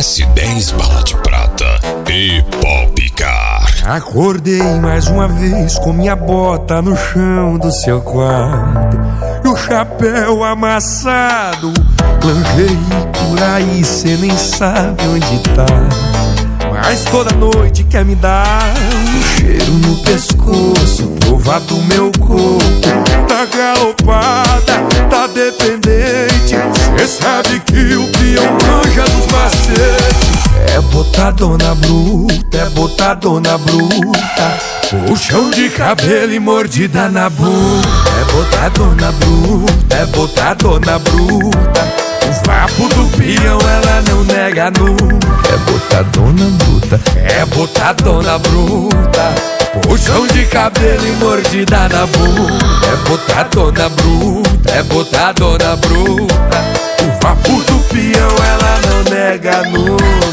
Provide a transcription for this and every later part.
S10 bala de prata e Popcar. Acordei mais uma vez com minha bota no chão do seu quarto e o chapéu amassado. Planejei por aí, cê nem sabe onde tá, mas toda noite quer me dar um cheiro no pescoço, provar do meu corpo. Tá galopada, tá dependente, cê sabe que o peão manja dos macetes. É botadona bruta, é botadona bruta, puxão de cabelo e mordida na bunda. É botadona bruta, é botadona bruta, o vapo do peão ela não nega nunca. É botadona bruta, é botadona bruta, puxão de cabelo e mordida na bunda. É botadona bruta, é botadona bruta, o vapo do peão ela não nega nunca.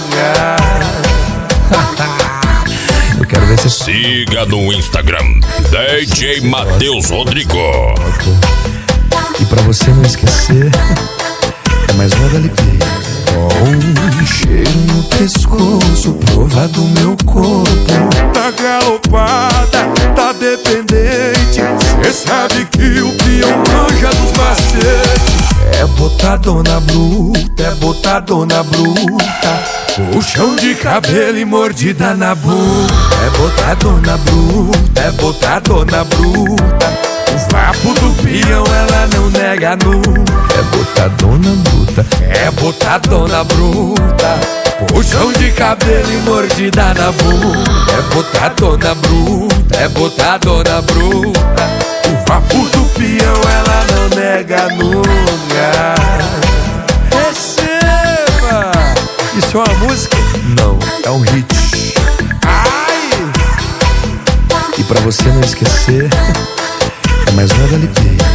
Eu quero ver se... Siga no Instagram DJ Matheus Rodrigo. E pra você não esquecer, é mais uma da LP. Com um cheiro no pescoço, prova do meu corpo. Tá galopada, tá dependente, cê sabe que o peão manja dos macetes. É botadona bruta, é botadona bruta, puxão de cabelo e mordida na bunda. É botadona bruta, é botadona bruta, o vapo do peão ela não nega nunca. É botadona bruta, é botadona bruta, puxão de cabelo e mordida na bunda. É botadona bruta, é botadona bruta, o vapo do peão ela não nega nunca. Receba! Isso é uma música? Não, é um hit. Ai! E pra você não esquecer, é mais uma da LP.